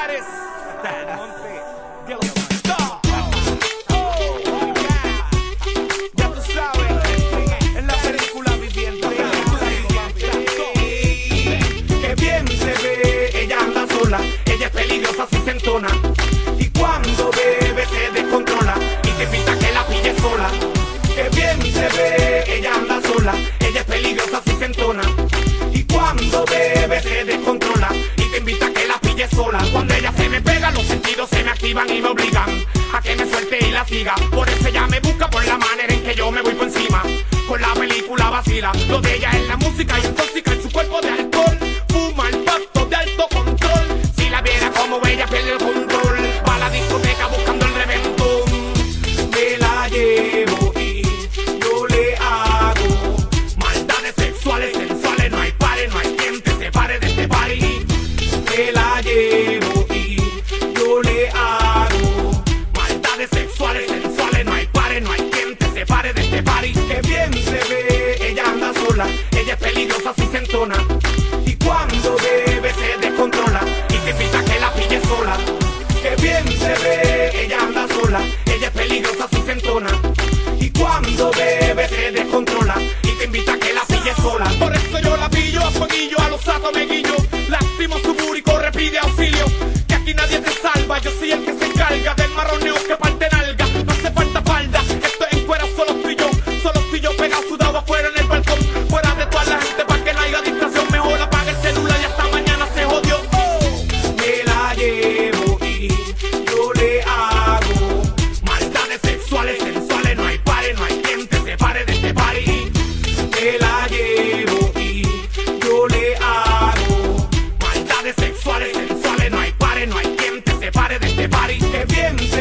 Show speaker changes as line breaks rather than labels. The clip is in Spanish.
Lares, hasta el monte de los ya tú sabes, en la película viviendo.
Que bien se ve, ella anda sola, ella es peligrosa si se entona. Y cuando bebe se descontrola y te invita a que la pille sola. Que bien se ve, ella anda sola, ella es peligrosa si se entona. Y cuando bebe se descontrola y te invita a que la pille sola. Cuando ella se me pega, los sentidos se me activan y me obligan a que me suelte y la siga. Por eso ella me busca, por la manera en que yo me voy por encima. Con la película vacila, lo de ella es la música y intoxica en su cuerpo de alcohol. Fuma el pasto de alto control. Si la viera como ella pierde el control, va a la discoteca buscando el reventón. Me la llevo y yo le hago maldades sexuales, sensuales. No hay pares, no hay quien te separe de este party. Me la llevo y yo le hago maldades sexuales, sensuales. No hay pares, no hay quien te separe de este party. Que bien se ve, ella anda sola, ella es peligrosa si se entona. Y cuando bebe se descontrola y te invita a que la pille sola. Que bien se ve, ella anda sola, ella es peligrosa si se entona. Y cuando bebe se descontrola y te invita a que la pille sola.
Por eso yo la pillo a fueguillo, a los saco me guillo. Lastimo su buri, corre, pide auxilio. Que aquí nadie te salva, yo soy el que se encarga del marroneo que parte nalga. No hace falta falda, esto es en cuera, solo estoy yo pegado sudado afuera en el balcón. Fuera de toda la gente pa' que no haya distracción, mejor apaga el celular y hasta mañana se jodió.
Me la llevo y yo le hago maldades sexuales, sensuales. No hay pares, no hay quien te separe de este party. Me la llevo y yo le hago maldades sexuales, sensuales. No hay pares, no hay quien te separe de este party. Que bien se